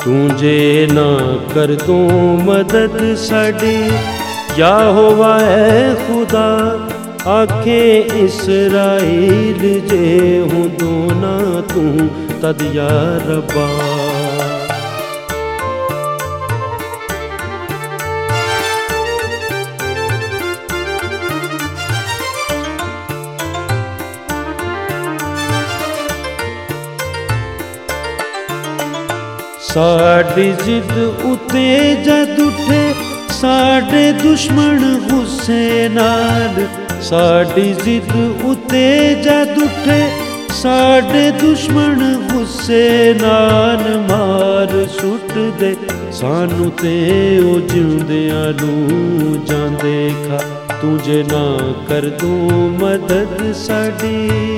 तुझे ना कर दूं मदद साडी, यहोवा है खुदा आखे इसराइल, जे हूँ दोना तू तद या रब्बा। साड़ी जिद उते जद उठे साडे दुश्मन गुस्से नाल, साड़ी जिद उते जद उठे साडे दुश्मन गुस्से नाल, मार सुट दे सानू ते ओ जिउंदियां नूं जांदे खा, तुझे ना कर दूं मदद साडी।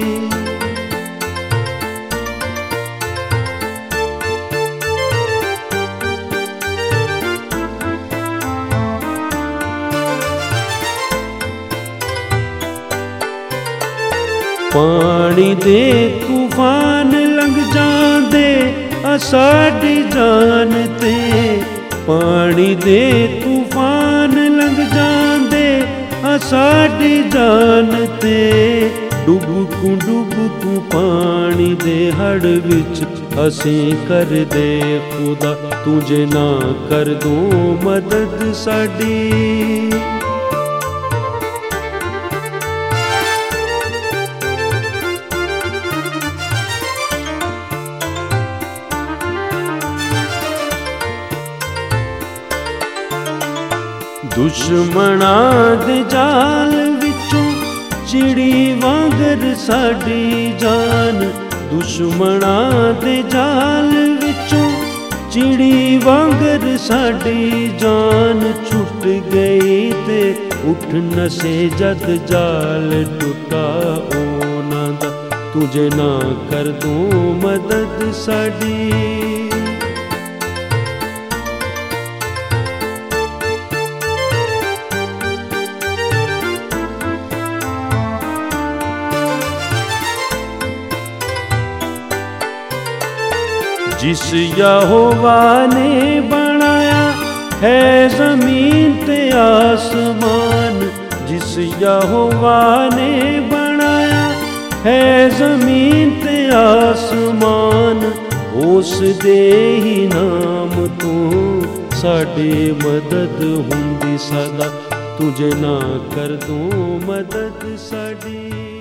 पानी दे तूफान लंघ जांदे साडी जान ते, पानी दे तूफान लंघ जांदे साडी जान ते, डुबकू पानी दे हड़ विच असीं कर दे खुदा, तुझे ना कर दूं मदद साडी। दुश्मना दे जाल विचों चिड़ी वांगर साडी जान, दुश्मना दे जाल विचों चिड़ी वांगर साडी जान, छुट गई ते उठ नसे जद जाल टुटा ओना दा, तुझे ना कर दूं मदद साडी। जिस यहोवा ने बनाया है ज़मीन ते आसमान, जिस यहोवा ने बनाया है ज़मीन ते आसमान, उस दे ही नाम तो साडे मदद हुंदी सदा, तुझे ना कर दूं मदद साडी।